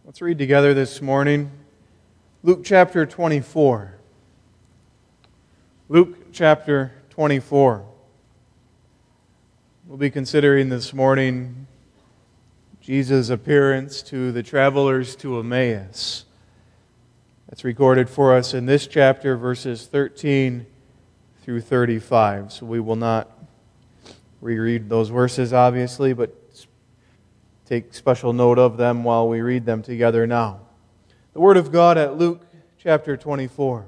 Let's read together this morning Luke chapter 24. Luke chapter 24. We'll be considering this morning Jesus' appearance to the travelers to Emmaus. That's recorded for us in this chapter, verses 13 through 35. So we will not reread those verses, obviously, but take special note of them while we read them together now. The Word of God at Luke chapter 24.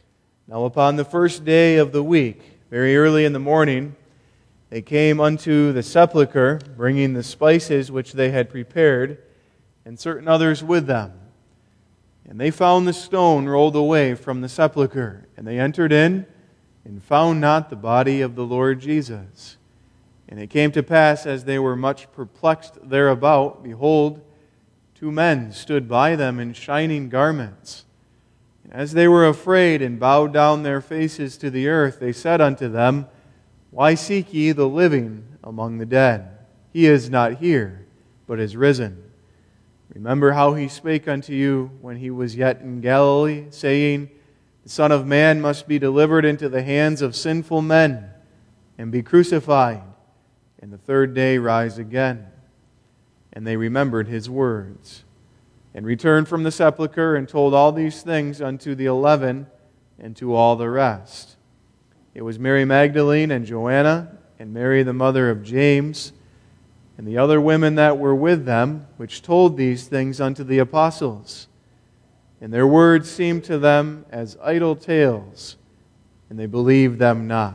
Now upon the first day of the week, very early in the morning, they came unto the sepulchre, bringing the spices which they had prepared, and certain others with them. And they found the stone rolled away from the sepulchre, and they entered in, and found not the body of the Lord Jesus. And it came to pass, as they were much perplexed thereabout, behold, two men stood by them in shining garments. And as they were afraid and bowed down their faces to the earth, they said unto them, Why seek ye the living among the dead? He is not here, but is risen. Remember how he spake unto you when he was yet in Galilee, saying, The Son of Man must be delivered into the hands of sinful men, and be crucified, and the third day rise again. And they remembered his words, and returned from the sepulchre, and told all these things unto the 11, and to all the rest. It was Mary Magdalene, and Joanna, and Mary the mother of James, and the other women that were with them, which told these things unto the apostles. And their words seemed to them as idle tales, and they believed them not.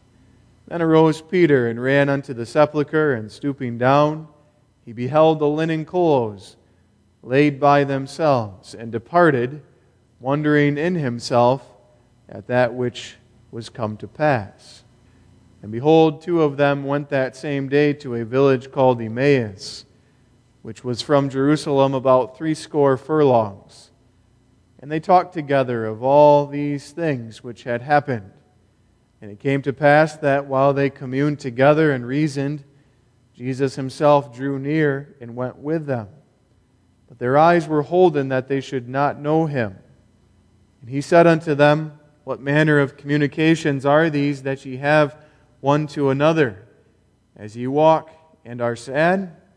Then arose Peter, and ran unto the sepulchre, and stooping down, he beheld the linen clothes laid by themselves, and departed, wondering in himself at that which was come to pass. And behold, two of them went that same day to a village called Emmaus, which was from Jerusalem about 80 furlongs. And they talked together of all these things which had happened. And it came to pass that while they communed together and reasoned, Jesus himself drew near and went with them. But their eyes were holden that they should not know him. And he said unto them, What manner of communications are these that ye have one to another, as ye walk and are sad?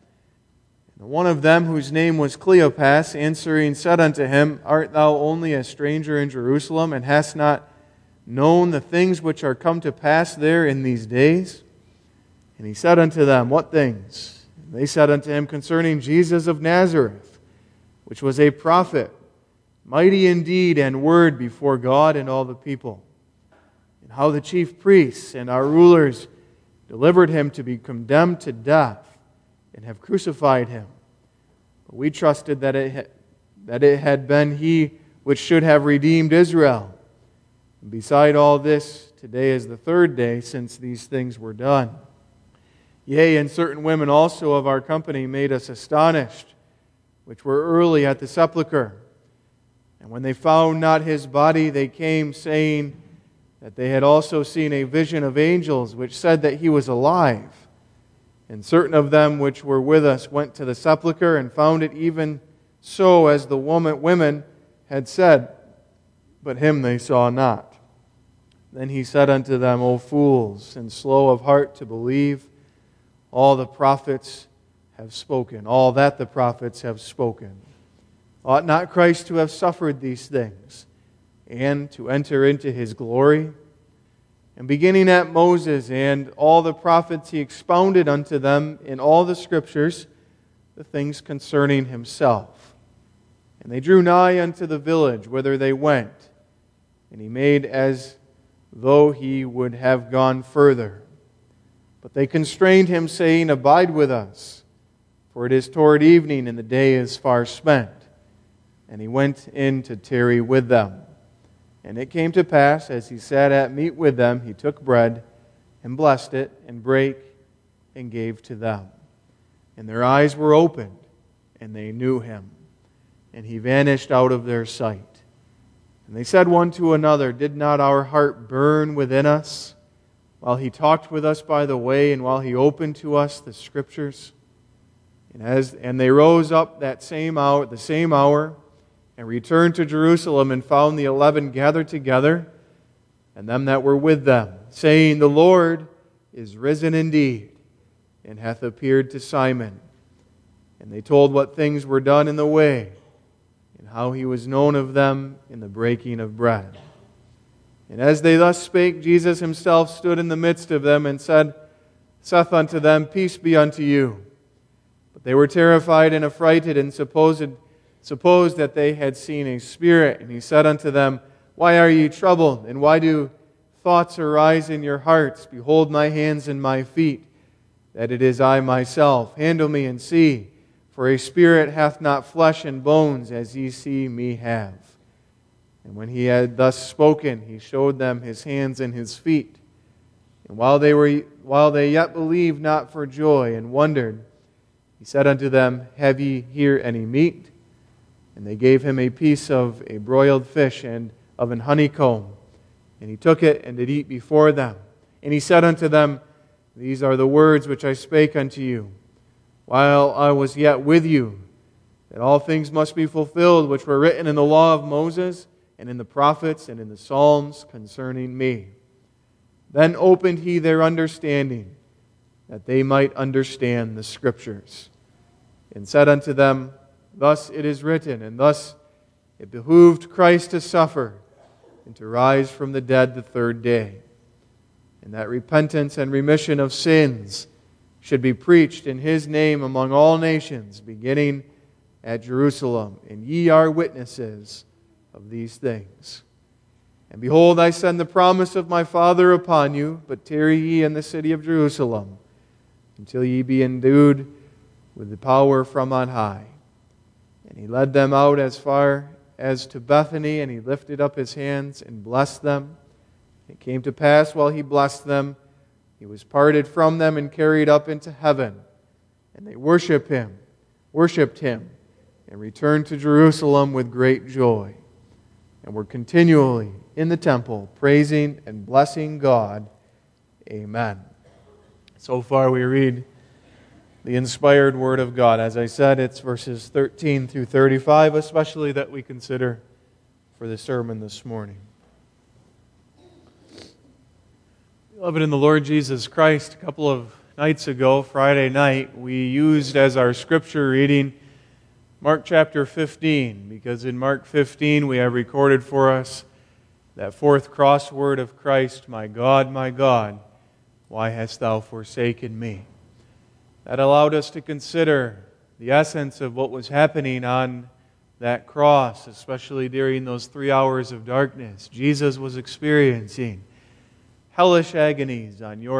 And one of them, whose name was Cleopas, answering said unto him, Art thou only a stranger in Jerusalem, and hast not known the things which are come to pass there in these days? And he said unto them, What things? And they said unto him, Concerning Jesus of Nazareth, which was a prophet, mighty in deed and word before God and all the people, and how the chief priests and our rulers delivered him to be condemned to death, and have crucified him. But we trusted that it had been he which should have redeemed Israel. And beside all this, today is the third day since these things were done. Yea, and certain women also of our company made us astonished, which were early at the sepulchre. And when they found not his body, they came, saying that they had also seen a vision of angels, which said that he was alive. And certain of them which were with us went to the sepulchre, and found it even so as the women had said, but him they saw not. Then he said unto them, O fools, and slow of heart to believe all the prophets have spoken, all that the prophets have spoken. Ought not Christ to have suffered these things, and to enter into his glory? And beginning at Moses and all the prophets, he expounded unto them in all the Scriptures the things concerning himself. And they drew nigh unto the village whither they went, and he made as though he would have gone further. But they constrained him, saying, Abide with us, for it is toward evening, and the day is far spent. And he went in to tarry with them. And it came to pass, as he sat at meat with them, he took bread, and blessed it, and brake, and gave to them. And their eyes were opened, and they knew him. And he vanished out of their sight. And they said one to another, Did not our heart burn within us while he talked with us by the way, and while he opened to us the Scriptures? And they rose up the same hour, and returned to Jerusalem, and found the 11 gathered together, and them that were with them, saying, The Lord is risen indeed, and hath appeared to Simon. And they told what things were done in the way, and how he was known of them in the breaking of bread. And as they thus spake, Jesus himself stood in the midst of them, and saith unto them, Peace be unto you. But they were terrified and affrighted, and supposed that they had seen a spirit. And he said unto them, Why are ye troubled, and why do thoughts arise in your hearts? Behold my hands and my feet, that it is I myself. Handle me and see, for a spirit hath not flesh and bones, as ye see me have. And when he had thus spoken, he showed them his hands and his feet. And while they yet believed not for joy, and wondered, he said unto them, Have ye here any meat? And they gave him a piece of a broiled fish and of an honeycomb. And he took it and did eat before them. And he said unto them, These are the words which I spake unto you, while I was yet with you, that all things must be fulfilled which were written in the law of Moses, and in the prophets, and in the Psalms concerning me. Then opened he their understanding, that they might understand the Scriptures. And said unto them, Thus it is written, and thus it behooved Christ to suffer, and to rise from the dead the third day, and that repentance and remission of sins should be preached in his name among all nations, beginning at Jerusalem. And ye are witnesses of these things. And behold, I send the promise of my Father upon you, but tarry ye in the city of Jerusalem, until ye be endued with the power from on high. And he led them out as far as to Bethany, and he lifted up his hands and blessed them. It came to pass, while he blessed them, he was parted from them and carried up into heaven. And they worshipped him, and returned to Jerusalem with great joy, and were continually in the temple, praising and blessing God. Amen. So far we read the inspired Word of God. As I said, it's verses 13 through 35, especially that we consider for the sermon this morning. Beloved in the Lord Jesus Christ, a couple of nights ago, Friday night, we used as our scripture reading Mark chapter 15, because in Mark 15 we have recorded for us that fourth crossword of Christ, my God, why hast thou forsaken me? That allowed us to consider the essence of what was happening on that cross, especially during those 3 hours of darkness. Jesus was experiencing hellish agonies on your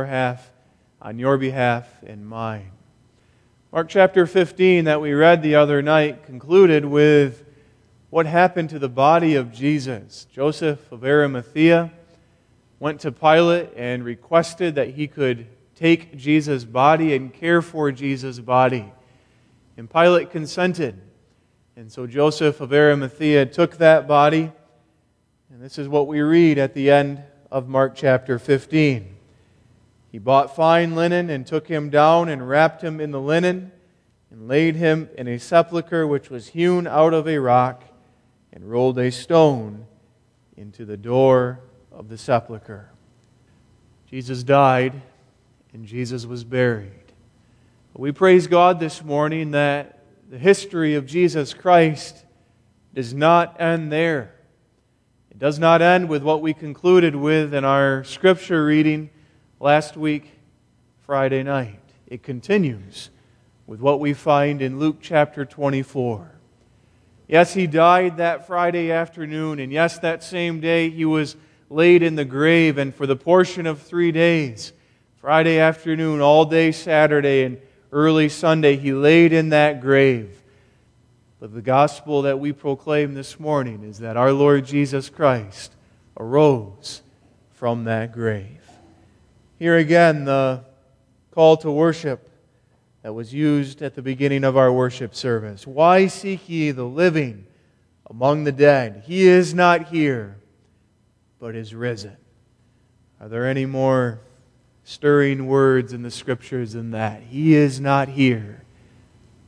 behalf and mine. Mark chapter 15 that we read the other night concluded with what happened to the body of Jesus. Joseph of Arimathea went to Pilate and requested that he could take Jesus' body and care for Jesus' body. And Pilate consented. And so Joseph of Arimathea took that body, and this is what we read at the end of Mark chapter 15. He bought fine linen and took him down and wrapped him in the linen and laid him in a sepulchre which was hewn out of a rock, and rolled a stone into the door of the sepulchre. Jesus died, and Jesus was buried. We praise God this morning that the history of Jesus Christ does not end there. It does not end with what we concluded with in our scripture reading last week, Friday night. It continues with what we find in Luke chapter 24. Yes, he died that Friday afternoon, and yes, that same day he was laid in the grave, and for the portion of 3 days, Friday afternoon, all day Saturday, and early Sunday, he laid in that grave. But the gospel that we proclaim this morning is that our Lord Jesus Christ arose from that grave. Here again, the call to worship that was used at the beginning of our worship service. Why seek ye the living among the dead? He is not here, but is risen. Are there any more stirring words in the Scriptures than that? He is not here,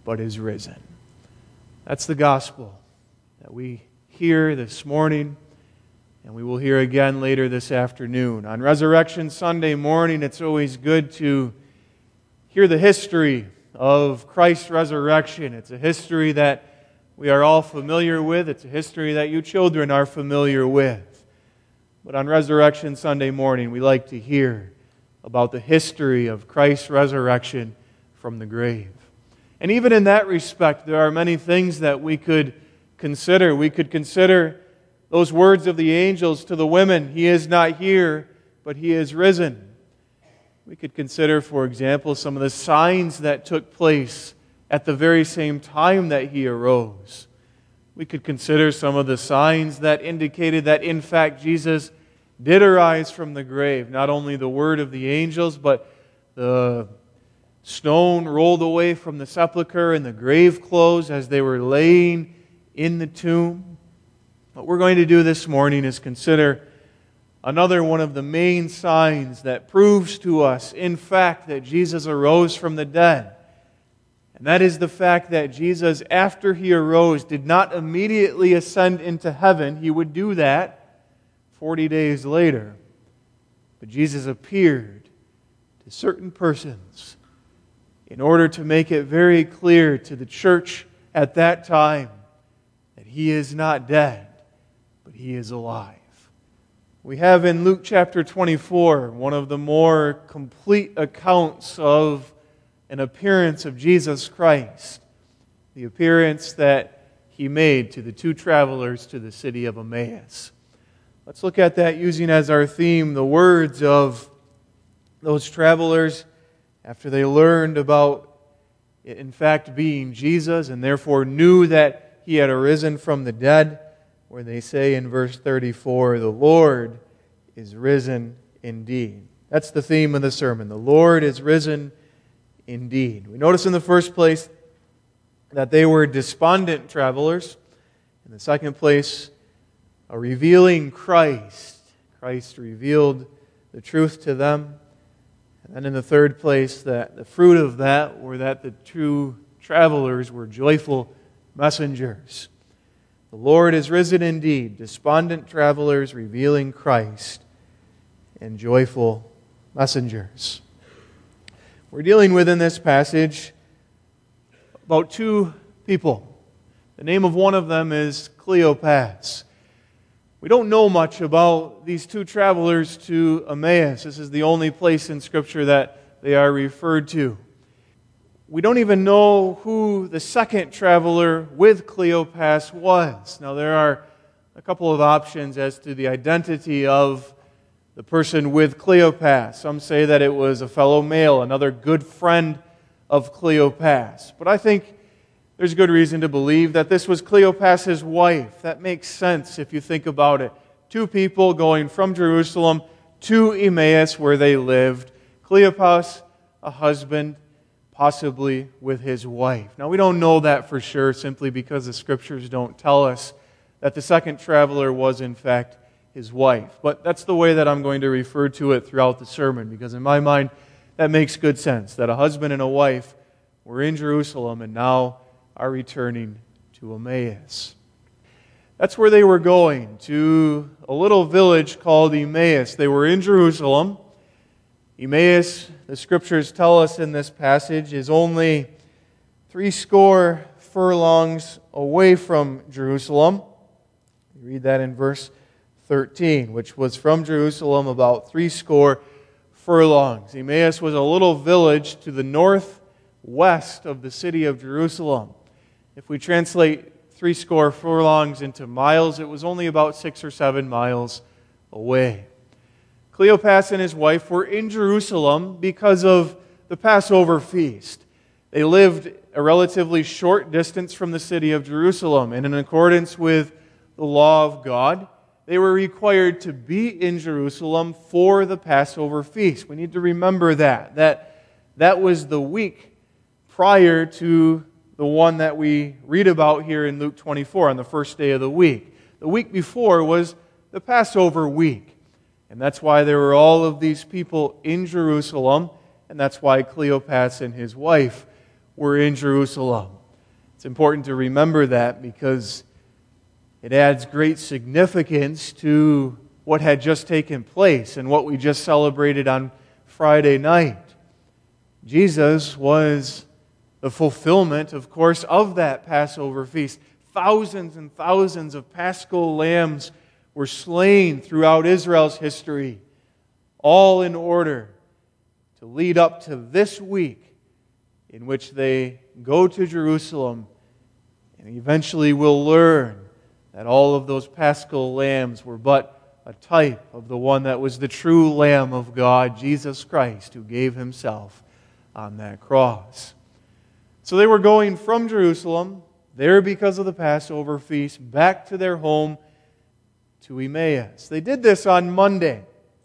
but is risen. That's the gospel that we hear this morning, and we will hear again later this afternoon. On Resurrection Sunday morning, it's always good to hear the history of Christ's resurrection. It's a history that we are all familiar with. It's a history that you children are familiar with. But on Resurrection Sunday morning, we like to hear about the history of Christ's resurrection from the grave. And even in that respect, there are many things that we could consider. We could consider those words of the angels to the women, "He is not here, but He is risen." We could consider, for example, some of the signs that took place at the very same time that He arose. We could consider some of the signs that indicated that, in fact, Jesus did arise from the grave. Not only the word of the angels, but the stone rolled away from the sepulchre and the grave clothes as they were laying in the tomb. What we're going to do this morning is consider another one of the main signs that proves to us, in fact, that Jesus arose from the dead. And that is the fact that Jesus, after He arose, did not immediately ascend into heaven. He would do that 40 days later. But Jesus appeared to certain persons in order to make it very clear to the church at that time that He is not dead, but He is alive. We have in Luke chapter 24 one of the more complete accounts of an appearance of Jesus Christ, the appearance that He made to the two travelers to the city of Emmaus. Let's look at that using as our theme the words of those travelers after they learned about it in fact being Jesus and therefore knew that He had arisen from the dead, where they say in verse 34, "The Lord is risen indeed." That's the theme of the sermon. The Lord is risen indeed. We notice in the first place that they were despondent travelers. In the second place, a revealing Christ. Christ revealed the truth to them. And then in the third place, that the fruit of that were that the two travelers were joyful messengers. The Lord is risen indeed. Despondent travelers, revealing Christ, and joyful messengers. We're dealing with in this passage about two people. The name of one of them is Cleopas. We don't know much about these two travelers to Emmaus. This is the only place in Scripture that they are referred to. We don't even know who the second traveler with Cleopas was. Now, there are a couple of options as to the identity of the person with Cleopas. Some say that it was a fellow male, another good friend of Cleopas. But I think there's good reason to believe that this was Cleopas' wife. That makes sense if you think about it. Two people going from Jerusalem to Emmaus where they lived. Cleopas, a husband, possibly with his wife. Now we don't know that for sure simply because the Scriptures don't tell us that the second traveler was in fact his wife. But that's the way that I'm going to refer to it throughout the sermon, because in my mind that makes good sense, that a husband and a wife were in Jerusalem and now are returning to Emmaus. That's where they were going, to a little village called Emmaus. They were in Jerusalem. Emmaus, the Scriptures tell us in this passage, is only 80 furlongs away from Jerusalem. We read that in verse 13, which was from Jerusalem about 80 furlongs. Emmaus was a little village to the northwest of the city of Jerusalem. If we translate 80 furlongs into miles, it was only about 6 or 7 miles away. Cleopas and his wife were in Jerusalem because of the Passover feast. They lived a relatively short distance from the city of Jerusalem, and in accordance with the law of God, they were required to be in Jerusalem for the Passover feast. We need to remember that was the week prior to the one that we read about here in Luke 24 on the first day of the week. The week before was the Passover week. And that's why there were all of these people in Jerusalem, and that's why Cleopas and his wife were in Jerusalem. It's important to remember that because it adds great significance to what had just taken place and what we just celebrated on Friday night. Jesus was the fulfillment, of course, of that Passover feast. Thousands and thousands of Paschal lambs were slain throughout Israel's history, all in order to lead up to this week in which they go to Jerusalem and eventually will learn that all of those Paschal lambs were but a type of the one that was the true Lamb of God, Jesus Christ, who gave Himself on that cross. So they were going from Jerusalem, there because of the Passover feast, back to their home to Emmaus. They did this on Monday.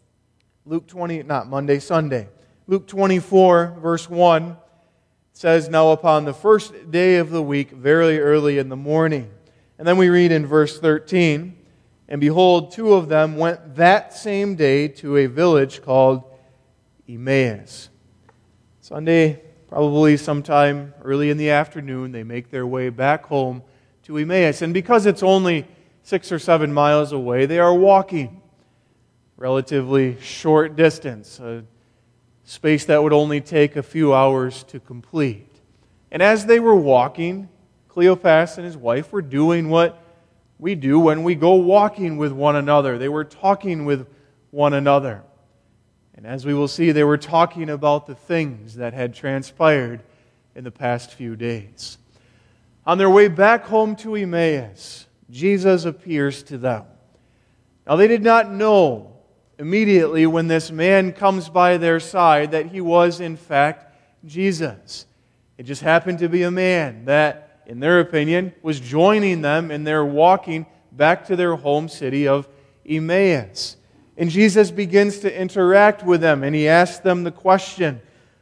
Sunday. Luke 24, verse 1 says, "Now upon the first day of the week, very early in the morning." And then we read in verse 13, "And behold, two of them went that same day to a village called Emmaus." Sunday, probably sometime early in the afternoon, they make their way back home to Emmaus. And because it's only 6 or 7 miles away, they are walking relatively short distance, a space that would only take a few hours to complete. And as they were walking, Cleopas and his wife were doing what we do when we go walking with one another. They were talking with one another. And as we will see, they were talking about the things that had transpired in the past few days. On their way back home to Emmaus, Jesus appears to them. Now they did not know immediately when this man comes by their side that he was in fact Jesus. It just happened to be a man that, in their opinion, was joining them in their walking back to their home city of Emmaus. And Jesus begins to interact with them, and He asks them the question,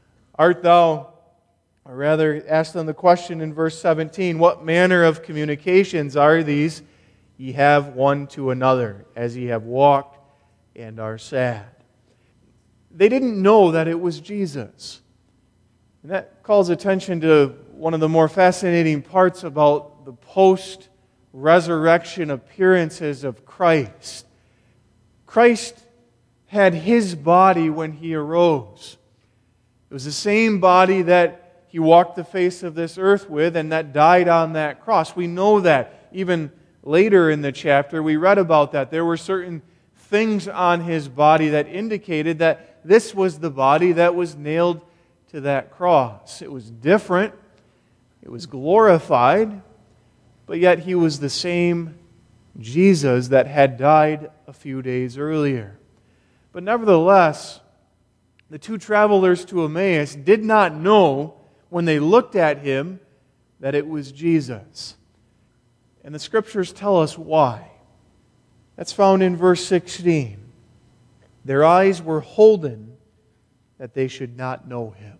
asks them the question in verse 17, "What manner of communications are these ye have one to another, as ye have walked and are sad?" They didn't know that it was Jesus. And that calls attention to one of the more fascinating parts about the post-resurrection appearances of Christ. Christ had His body when He arose. It was the same body that He walked the face of this earth with and that died on that cross. We know that. Even later in the chapter, we read about that. There were certain things on His body that indicated that this was the body that was nailed to that cross. It was different. It was glorified. But yet He was the same Jesus that had died a few days earlier. But nevertheless, the two travelers to Emmaus did not know when they looked at Him that it was Jesus. And the Scriptures tell us why. That's found in verse 16. "Their eyes were holden that they should not know Him."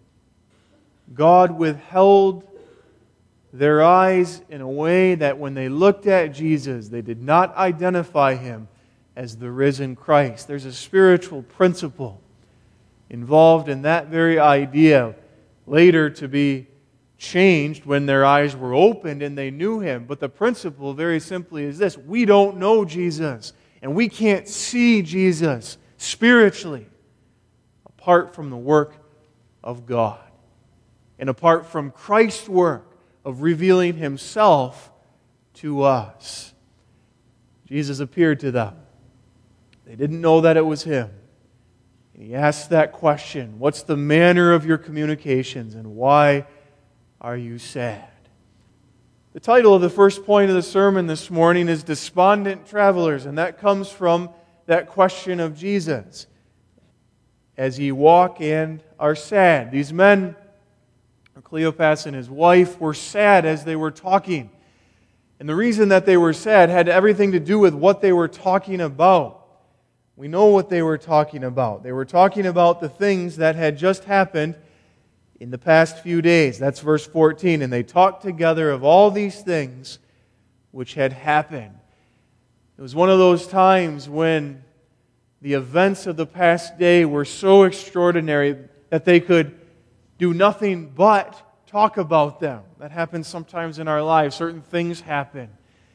God withheld their eyes in a way that when they looked at Jesus, they did not identify Him as the risen Christ. There's a spiritual principle involved in that very idea, later to be changed when their eyes were opened and they knew Him. But the principle very simply is this: we don't know Jesus, and we can't see Jesus spiritually apart from the work of God and apart from Christ's work of revealing Himself to us. Jesus appeared to them. They didn't know that it was Him. And He asked that question, "What's the manner of your communications, and why are you sad?" The title of the first point of the sermon this morning is Despondent Travelers, and that comes from that question of Jesus. As ye walk and are sad. These men, Cleopas and his wife, were sad as they were talking. And the reason that they were sad had everything to do with what they were talking about. We know what they were talking about. They were talking about the things that had just happened in the past few days. That's verse 14. "And they talked together of all these things which had happened." It was one of those times when the events of the past day were so extraordinary that they could do nothing but talk about them. That happens sometimes in our lives. Certain things happen.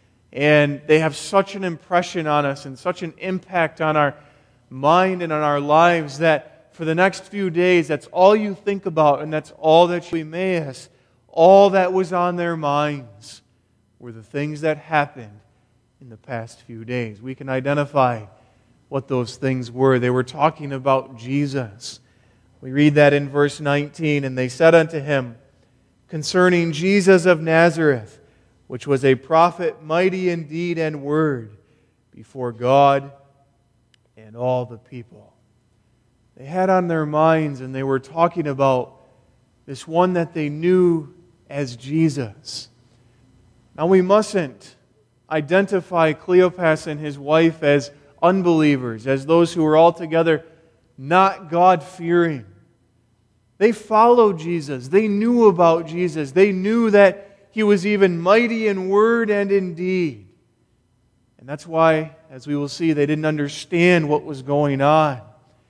And they have such an impression on us and such an impact on our mind and on our lives that for the next few days, that's all you think about, and that's all that you Emmaus, all that was on their minds were the things that happened in the past few days. We can identify what those things were. They were talking about Jesus. We read that in verse 19, and they said unto him, concerning Jesus of Nazareth, which was a prophet mighty in deed and word before God and all the people. They had on their minds, and they were talking about this one that they knew as Jesus. Now we mustn't identify Cleopas and his wife as unbelievers, as those who were altogether not God-fearing. They followed Jesus. They knew about Jesus. They knew that He was even mighty in word and in deed. And that's why, as we will see, they didn't understand what was going on.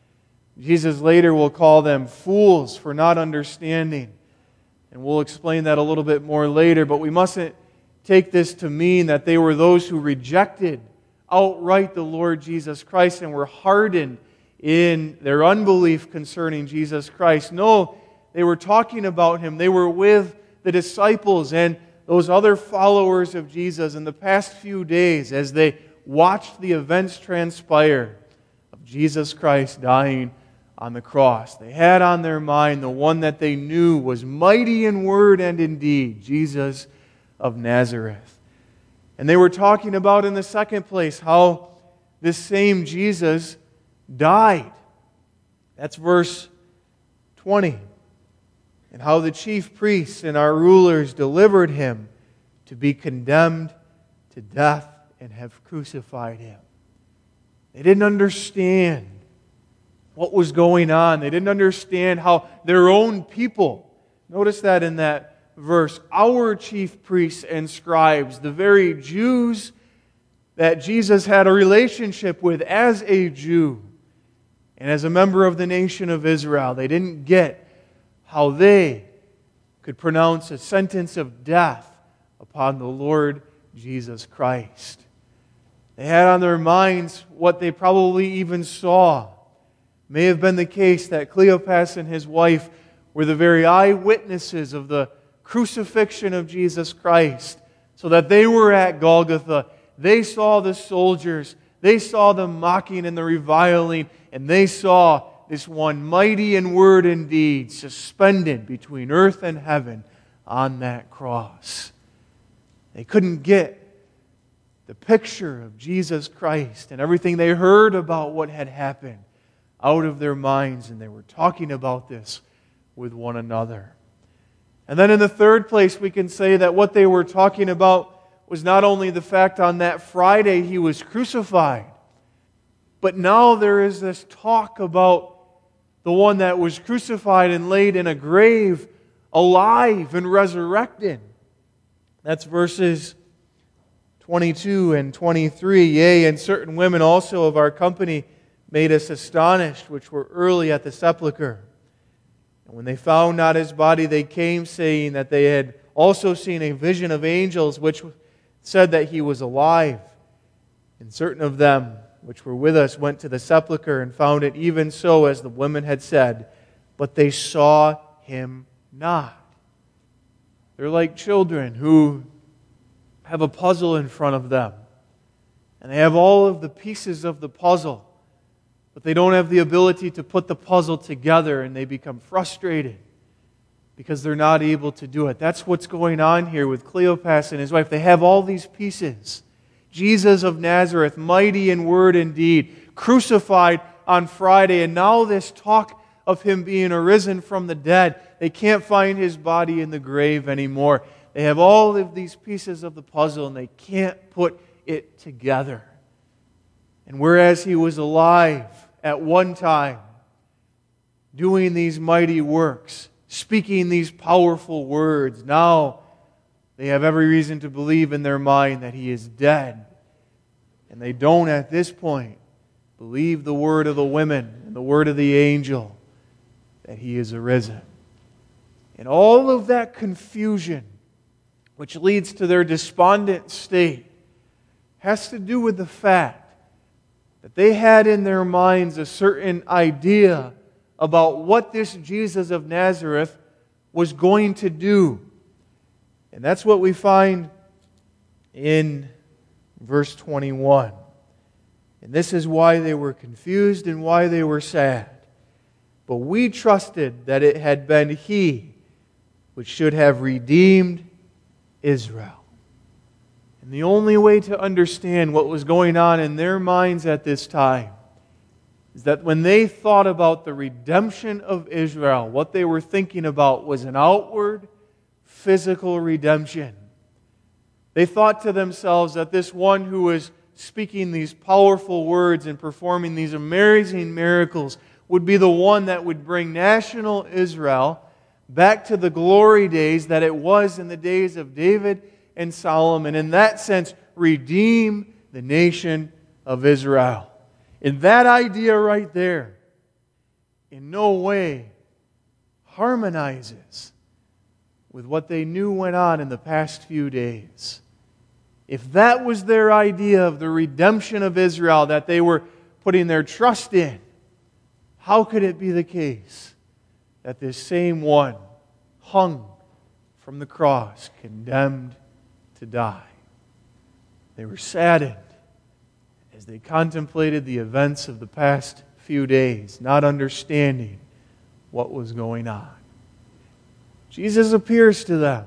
Jesus later will call them fools for not understanding. And we'll explain that a little bit more later. But we mustn't take this to mean that they were those who rejected outright the Lord Jesus Christ and were hardened in their unbelief concerning Jesus Christ. No, they were talking about Him. They were with the disciples and those other followers of Jesus in the past few days as they watched the events transpire of Jesus Christ dying on the cross. They had on their mind the one that they knew was mighty in word and in deed, Jesus of Nazareth. And they were talking about, in the second place, how this same Jesus died. That's verse 20. And how the chief priests and our rulers delivered Him to be condemned to death and have crucified Him. They didn't understand what was going on. They didn't understand how their own people, notice that in that verse, our chief priests and scribes, the very Jews that Jesus had a relationship with as a Jew and as a member of the nation of Israel, they didn't get how they could pronounce a sentence of death upon the Lord Jesus Christ. They had on their minds what they probably even saw. It may have been the case that Cleopas and his wife were the very eyewitnesses of the crucifixion of Jesus Christ, so that they were at Golgotha. They saw the soldiers, they saw the mocking and the reviling, and they saw this one mighty in word and deed suspended between earth and heaven on that cross. They couldn't get the picture of Jesus Christ and everything they heard about what had happened out of their minds, and they were talking about this with one another. And then in the third place, we can say that what they were talking about was not only the fact on that Friday He was crucified, but now there is this talk about the one that was crucified and laid in a grave, alive and resurrected. That's verses 22 and 23. Yea, and certain women also of our company made us astonished, which were early at the sepulchre. And when they found not His body, they came, saying that they had also seen a vision of angels, which said that He was alive. And certain of them which were with us went to the sepulchre and found it even so as the women had said, but they saw Him not. They're like children who have a puzzle in front of them, and they have all of the pieces of the puzzle, but they don't have the ability to put the puzzle together, and they become frustrated because they're not able to do it. That's what's going on here with Cleopas and his wife. They have all these pieces. Jesus of Nazareth, mighty in word and deed, crucified on Friday, and now this talk of Him being arisen from the dead. They can't find His body in the grave anymore. They have all of these pieces of the puzzle, and they can't put it together. And whereas He was alive at one time, doing these mighty works, speaking these powerful words, now they have every reason to believe in their mind that He is dead. And they don't at this point believe the word of the women and the word of the angel that He is arisen. And all of that confusion, which leads to their despondent state, has to do with the fact that they had in their minds a certain idea about what this Jesus of Nazareth was going to do. And that's what we find in verse 21. And this is why they were confused and why they were sad. But we trusted that it had been He which should have redeemed Israel. And the only way to understand what was going on in their minds at this time is that when they thought about the redemption of Israel, what they were thinking about was an outward, physical redemption. They thought to themselves that this one who was speaking these powerful words and performing these amazing miracles would be the one that would bring national Israel back to the glory days that it was in the days of David and Solomon. In that sense, redeem the nation of Israel. And that idea right there in no way harmonizes with what they knew went on in the past few days. If that was their idea of the redemption of Israel that they were putting their trust in, how could it be the case that this same one hung from the cross, condemned to die? They were saddened as they contemplated the events of the past few days, not understanding what was going on. Jesus appears to them,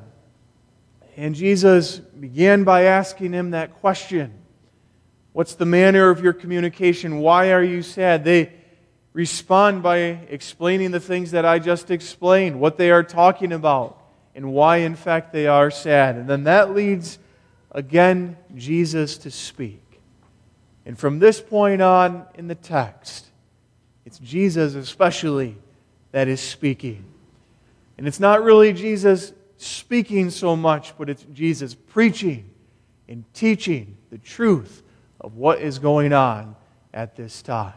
and Jesus began by asking him that question. What's the manner of your communication? Why are you sad? They respond by explaining the things that I just explained, what they are talking about, and why in fact they are sad. And then that leads again Jesus to speak. And from this point on in the text, it's Jesus especially that is speaking. And it's not really Jesus speaking so much, but it's Jesus preaching and teaching the truth of what is going on at this time.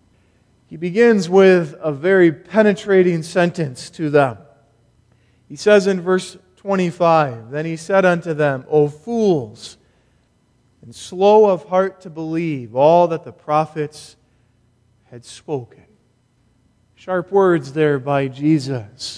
He begins with a very penetrating sentence to them. He says in verse 25, "Then he said unto them, O fools, and slow of heart to believe all that the prophets had spoken." Sharp words there by Jesus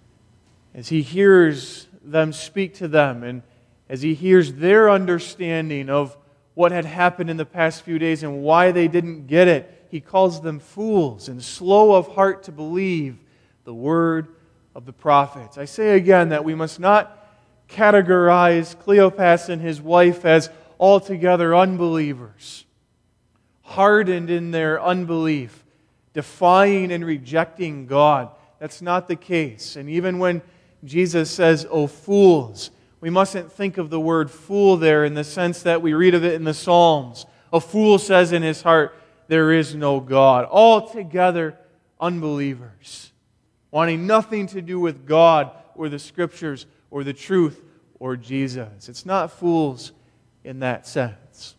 as He hears them speak to them and as He hears their understanding of what had happened in the past few days and why they didn't get it. He calls them fools and slow of heart to believe the word of the prophets. I say again that we must not categorize Cleopas and his wife as altogether unbelievers, hardened in their unbelief, defying and rejecting God. That's not the case. And even when Jesus says, "O fools," we mustn't think of the word fool there in the sense that we read of it in the Psalms. A fool says in his heart, "There is no God." Altogether unbelievers, wanting nothing to do with God or the Scriptures or the truth or Jesus. It's not fools in that sense.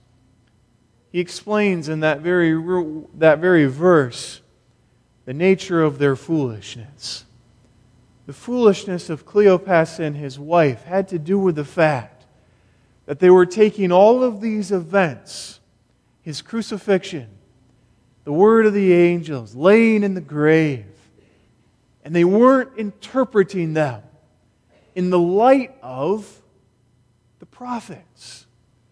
He explains in that very verse the nature of their foolishness. The foolishness of Cleopas and his wife had to do with the fact that they were taking all of these events, His crucifixion, the word of the angels, laying in the grave, and they weren't interpreting them in the light of the prophets.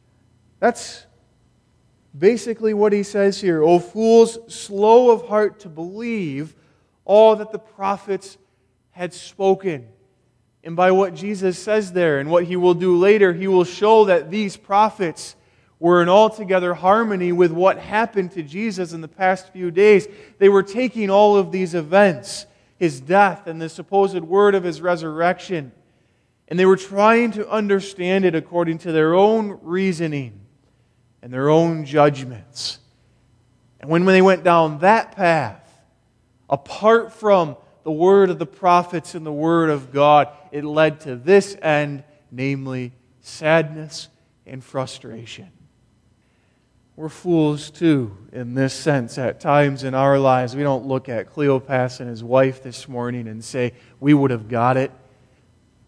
That's basically what he says here. O fools, slow of heart to believe all that the prophets had spoken. And by what Jesus says there and what He will do later, He will show that these prophets were in altogether harmony with what happened to Jesus in the past few days. They were taking all of these events, His death and the supposed word of His resurrection, and they were trying to understand it according to their own reasoning and their own judgments. And when they went down that path, apart from the word of the prophets and the word of God, it led to this end, namely sadness and frustration. We're fools too, in this sense, at times in our lives. We don't look at Cleopas and his wife this morning and say, we would have got it.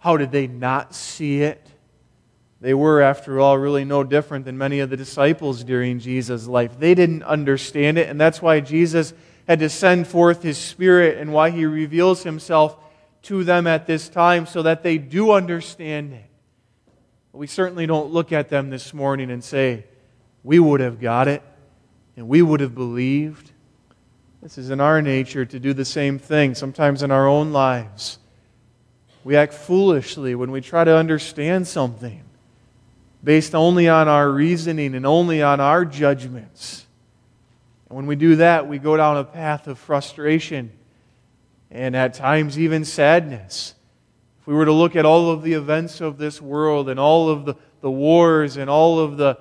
How did they not see it? They were, after all, really no different than many of the disciples during Jesus' life. They didn't understand it, and that's why Jesus had to send forth His Spirit and why He reveals Himself to them at this time so that they do understand it. But we certainly don't look at them this morning and say, we would have got it and we would have believed. This is in our nature to do the same thing, sometimes in our own lives. We act foolishly when we try to understand something based only on our reasoning and only on our judgments. And when we do that, we go down a path of frustration and at times even sadness. If we were to look at all of the events of this world and all of the wars and all of the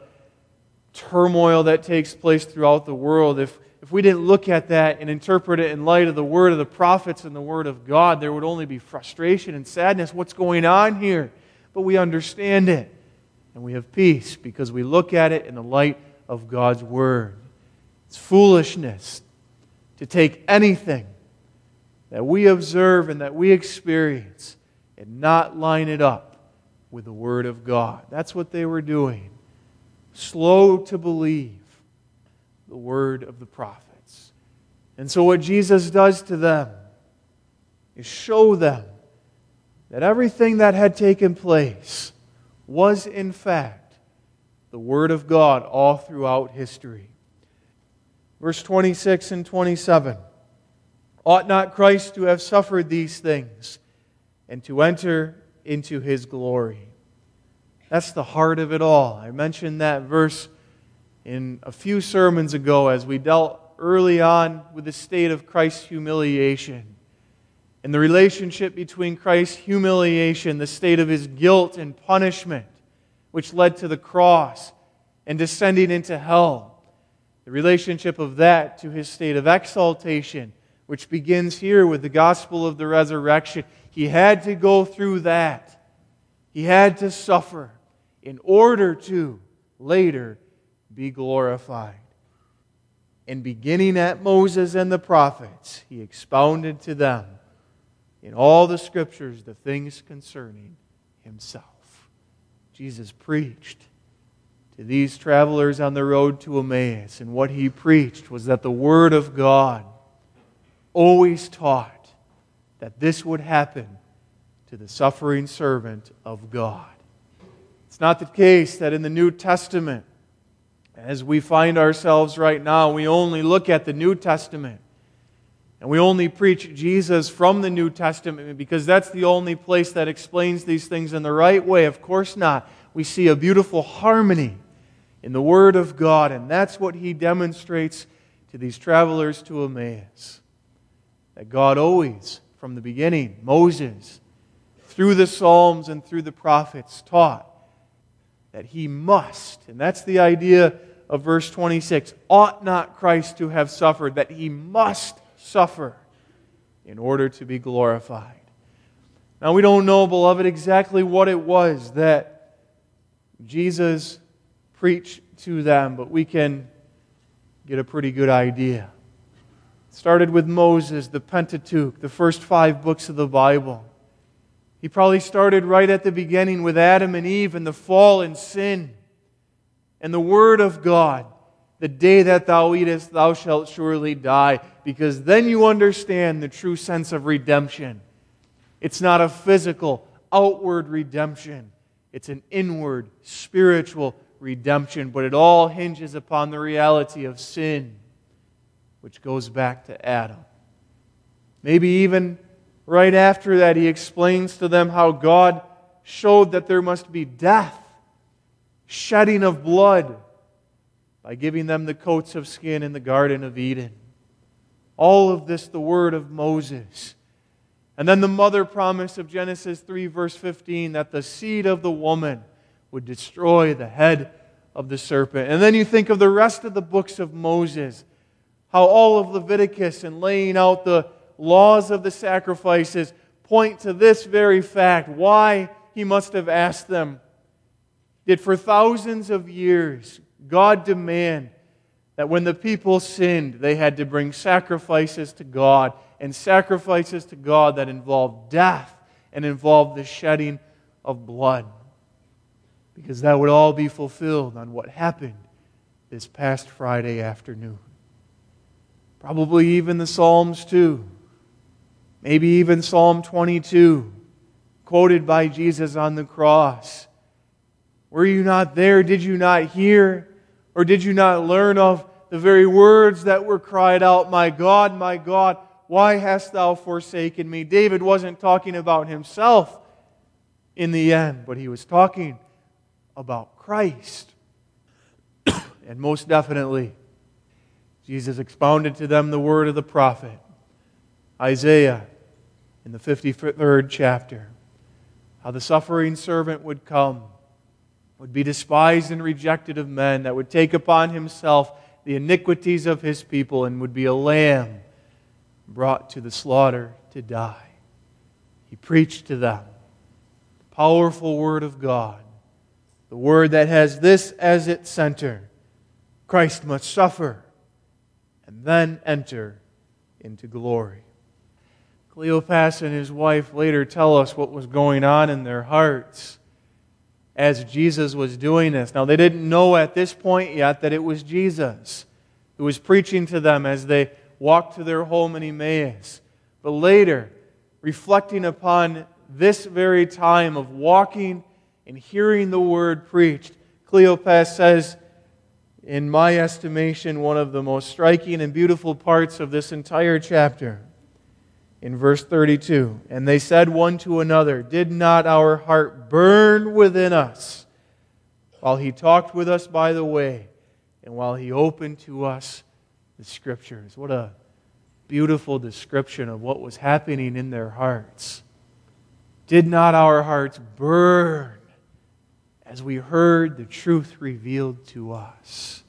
turmoil that takes place throughout the world, if we didn't look at that and interpret it in light of the Word of the prophets and the Word of God, there would only be frustration and sadness. What's going on here? But we understand it. And we have peace because we look at it in the light of God's Word. It's foolishness to take anything that we observe and that we experience and not line it up with the Word of God. That's what they were doing. Slow to believe the word of the prophets. And so what Jesus does to them is show them that everything that had taken place was in fact the Word of God all throughout history. Verse 26 and 27. Ought not Christ to have suffered these things and to enter into His glory? That's the heart of it all. I mentioned that verse in a few sermons ago as we dealt early on with the state of Christ's humiliation and the relationship between Christ's humiliation, the state of His guilt and punishment, which led to the cross and descending into hell. The relationship of that to His state of exaltation, which begins here with the gospel of the resurrection. He had to go through that. He had to suffer in order to later be glorified. And beginning at Moses and the prophets, He expounded to them in all the Scriptures the things concerning Himself. Jesus preached to these travelers on the road to Emmaus, and what He preached was that the Word of God always taught that this would happen to the suffering servant of God. It's not the case that in the New Testament, as we find ourselves right now, we only look at the New Testament and we only preach Jesus from the New Testament because that's the only place that explains these things in the right way. Of course not. We see a beautiful harmony in the Word of God, and that's what He demonstrates to these travelers to Emmaus. That God always, from the beginning, Moses, through the Psalms and through the prophets, taught that He must, and that's the idea of verse 26, ought not Christ to have suffered, that He must suffer in order to be glorified. Now we don't know, beloved, exactly what it was that Jesus preached to them, but we can get a pretty good idea. It started with Moses, the Pentateuch, the first 5 books of the Bible. He probably started right at the beginning with Adam and Eve and the fall and sin. And the Word of God, the day that thou eatest, thou shalt surely die. Because then you understand the true sense of redemption. It's not a physical, outward redemption. It's an inward, spiritual redemption. But it all hinges upon the reality of sin, which goes back to Adam. Maybe even right after that, He explains to them how God showed that there must be death, shedding of blood, by giving them the coats of skin in the Garden of Eden. All of this, the word of Moses. And then the mother promise of Genesis 3, verse 15, that the seed of the woman would destroy the head of the serpent. And then you think of the rest of the books of Moses, how all of Leviticus and laying out the laws of the sacrifices point to this very fact, why He must have asked them. Did for thousands of years God demand that when the people sinned, they had to bring sacrifices to God, and sacrifices to God that involved death and involve the shedding of blood. Because that would all be fulfilled on what happened this past Friday afternoon. Probably even the Psalms too. Maybe even Psalm 22, quoted by Jesus on the cross. Were you not there? Did you not hear? Or did you not learn of the very words that were cried out, my God, why hast thou forsaken me?" David wasn't talking about himself in the end, but he was talking about Christ. And most definitely, Jesus expounded to them the word of the prophet Isaiah in the 53rd chapter, how the suffering servant would come, would be despised and rejected of men, that would take upon himself the iniquities of his people, and would be a lamb brought to the slaughter to die. He preached to them the powerful Word of God, the Word that has this as its center: Christ must suffer and then enter into glory. Cleopas and his wife later tell us what was going on in their hearts as Jesus was doing this. Now, they didn't know at this point yet that it was Jesus who was preaching to them as they walked to their home in Emmaus. But later, reflecting upon this very time of walking and hearing the Word preached, Cleopas says, in my estimation, one of the most striking and beautiful parts of this entire chapter, in verse 32, "And they said one to another, Did not our heart burn within us while he talked with us by the way, and while he opened to us the Scriptures?" What a beautiful description of what was happening in their hearts. Did not our hearts burn as we heard the truth revealed to us?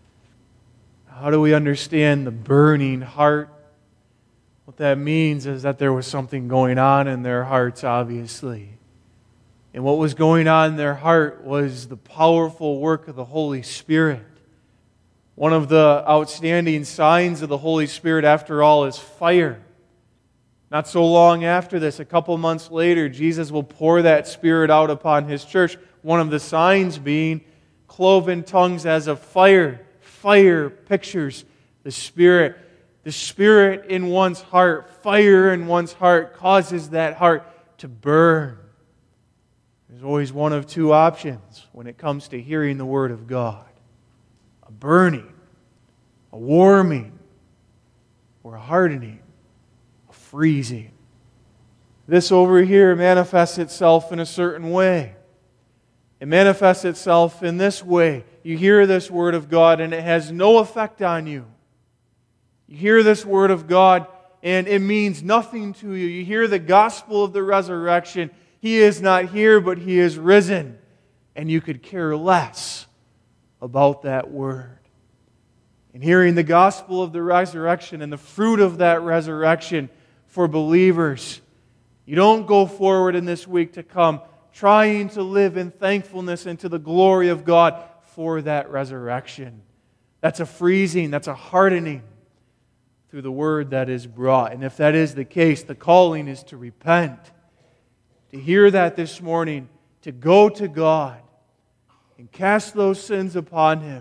How do we understand the burning heart? What that means is that there was something going on in their hearts, obviously. And what was going on in their heart was the powerful work of the Holy Spirit. One of the outstanding signs of the Holy Spirit, after all, is fire. Not so long after this, a couple months later, Jesus will pour that Spirit out upon His church. One of the signs being cloven tongues as of fire. Fire pictures the Spirit. The Spirit in one's heart, fire in one's heart, causes that heart to burn. There's always one of two options when it comes to hearing the Word of God: a burning, a warming, or a hardening, a freezing. This over here manifests itself in a certain way. It manifests itself in this way. You hear this Word of God and it has no effect on you. You hear this Word of God and it means nothing to you. You hear the gospel of the resurrection. He is not here, but He is risen. And you could care less about that Word. And hearing the gospel of the resurrection and the fruit of that resurrection for believers, you don't go forward in this week to come trying to live in thankfulness and to the glory of God for that resurrection. That's a freezing, that's a hardening through the Word that is brought. And if that is the case, the calling is to repent. To hear that this morning, to go to God and cast those sins upon Him.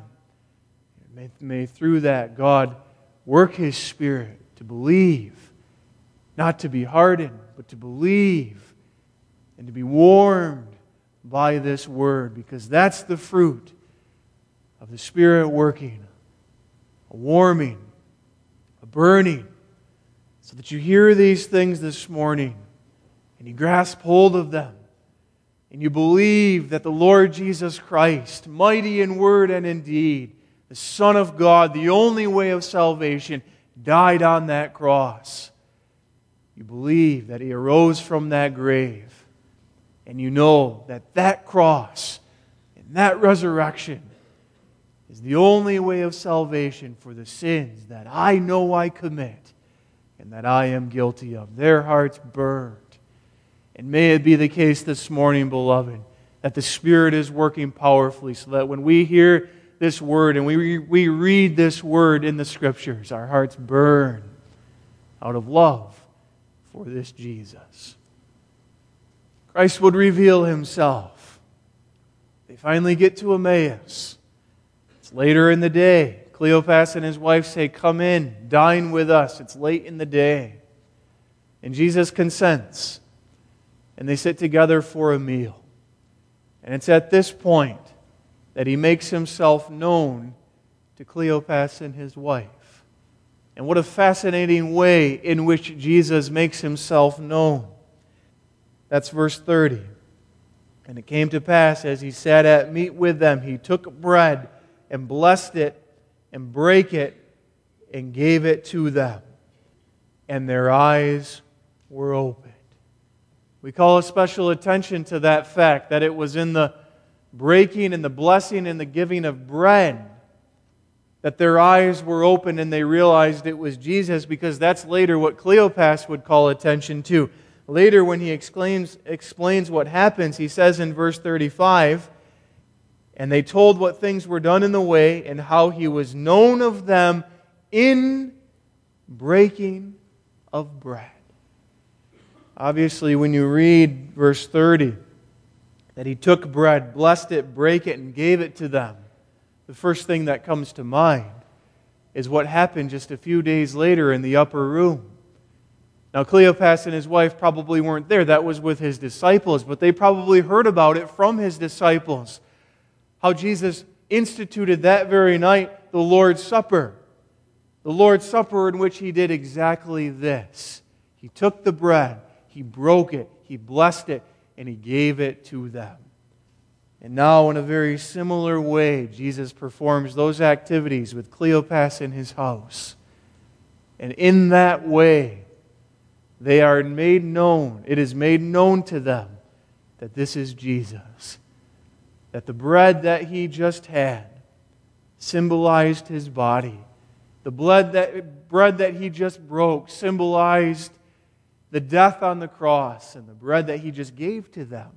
May through that God work His Spirit to believe, not to be hardened, but to believe and to be warmed by this Word, because that's the fruit of the Spirit working, a warming, a burning, so that you hear these things this morning and you grasp hold of them and you believe that the Lord Jesus Christ, mighty in word and in deed, the Son of God, the only way of salvation, died on that cross. You believe that He arose from that grave, and you know that that cross and that resurrection is the only way of salvation for the sins that I know I commit and that I am guilty of. Their hearts burned. And may it be the case this morning, beloved, that the Spirit is working powerfully so that when we hear this Word and we read this Word in the Scriptures, our hearts burn out of love for this Jesus. Christ would reveal Himself. They finally get to Emmaus. It's later in the day. Cleopas and his wife say, "Come in, dine with us. It's late in the day." And Jesus consents. And they sit together for a meal. And it's at this point that He makes Himself known to Cleopas and his wife. And what a fascinating way in which Jesus makes Himself known. That's verse 30. "And it came to pass, as He sat at meat with them, He took bread and blessed it and brake it and gave it to them. And their eyes were opened." We call a special attention to that fact, that it was in the breaking and the blessing and the giving of bread that their eyes were opened and they realized it was Jesus, because that's later what Cleopas would call attention to. Later, when he explains what happens, he says in verse 35, "And they told what things were done in the way, and how He was known of them in breaking of bread." Obviously, when you read verse 30, that He took bread, blessed it, brake it, and gave it to them, the first thing that comes to mind is what happened just a few days later in the upper room. Now, Cleopas and his wife probably weren't there. That was with His disciples, but they probably heard about it from His disciples. How Jesus instituted that very night the Lord's Supper. The Lord's Supper in which He did exactly this. He took the bread, He broke it, He blessed it, and He gave it to them. And now, in a very similar way, Jesus performs those activities with Cleopas in his house. And in that way, they are made known, it is made known to them that this is Jesus. That the bread that He just had symbolized His body. The bread that He just broke symbolized the death on the cross. And the bread that He just gave to them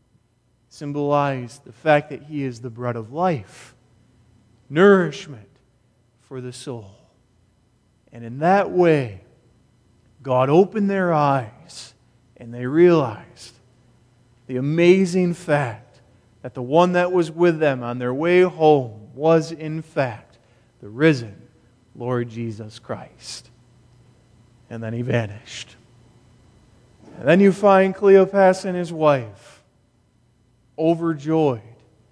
symbolized the fact that He is the bread of life, nourishment for the soul. And in that way, God opened their eyes and they realized the amazing fact that the one that was with them on their way home was in fact the risen Lord Jesus Christ. And then He vanished. And then you find Cleopas and his wife overjoyed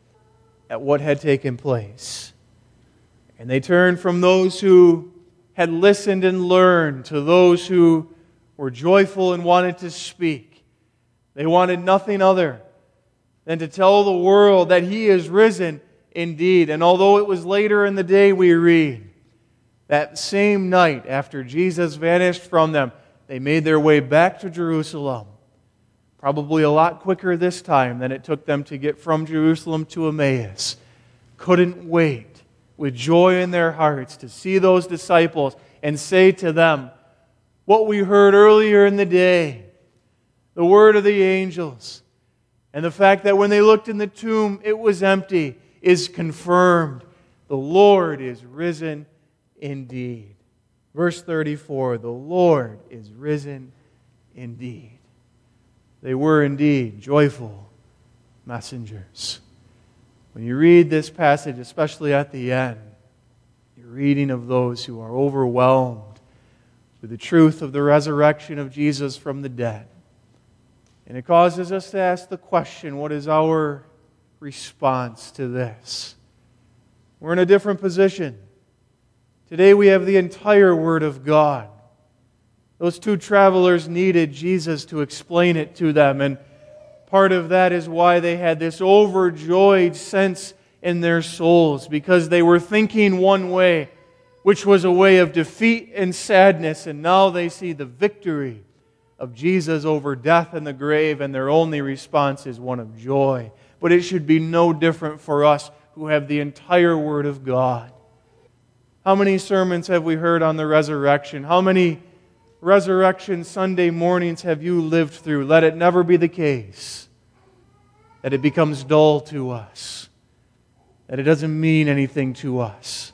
at what had taken place. And they turned from those who had listened and learned to those who were joyful and wanted to speak. They wanted nothing other than to tell the world that He is risen indeed. And although it was later in the day, we read, that same night after Jesus vanished from them, they made their way back to Jerusalem. Probably a lot quicker this time than it took them to get from Jerusalem to Emmaus. Couldn't wait, with joy in their hearts, to see those disciples and say to them what we heard earlier in the day, the word of the angels, and the fact that when they looked in the tomb it was empty, is confirmed. The Lord is risen indeed. Verse 34, the Lord is risen indeed. They were indeed joyful messengers. When you read this passage, especially at the end, you're reading of those who are overwhelmed with the truth of the resurrection of Jesus from the dead. And it causes us to ask the question, what is our response to this? We're in a different position. Today we have the entire Word of God. Those two travelers needed Jesus to explain it to them, and part of that is why they had this overjoyed sense in their souls, because they were thinking one way, which was a way of defeat and sadness, and now they see the victory of Jesus over death and the grave, and their only response is one of joy. But it should be no different for us who have the entire Word of God. How many sermons have we heard on the resurrection? How many Resurrection Sunday mornings have you lived through? Let it never be the case that it becomes dull to us, that it doesn't mean anything to us.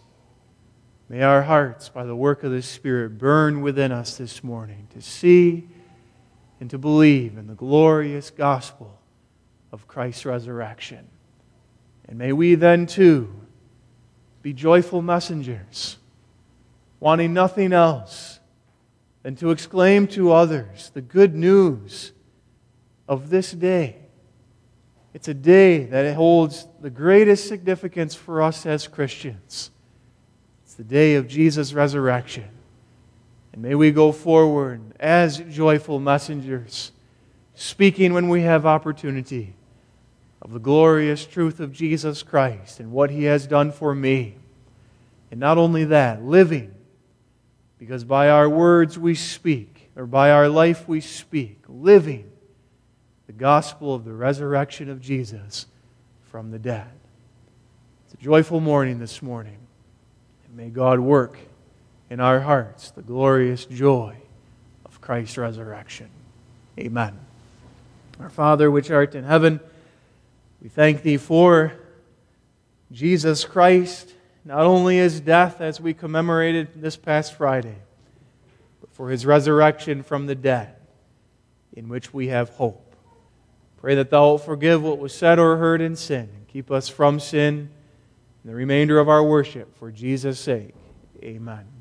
May our hearts, by the work of the Spirit, burn within us this morning to see and to believe in the glorious gospel of Christ's resurrection. And may we then too be joyful messengers, wanting nothing else than to exclaim to others the good news of this day. It's a day that holds the greatest significance for us as Christians. It's the day of Jesus' resurrection. And may we go forward as joyful messengers, speaking when we have opportunity of the glorious truth of Jesus Christ and what He has done for me. And not only that, living, because by our words we speak, or by our life we speak, living the gospel of the resurrection of Jesus from the dead. It's a joyful morning this morning. And may God work in our hearts the glorious joy of Christ's resurrection. Amen. Our Father, which art in heaven, we thank Thee for Jesus Christ, not only His death as we commemorated this past Friday, but for His resurrection from the dead, in which we have hope. Pray that Thou wilt forgive what was said or heard in sin, and keep us from sin in the remainder of our worship for Jesus' sake. Amen.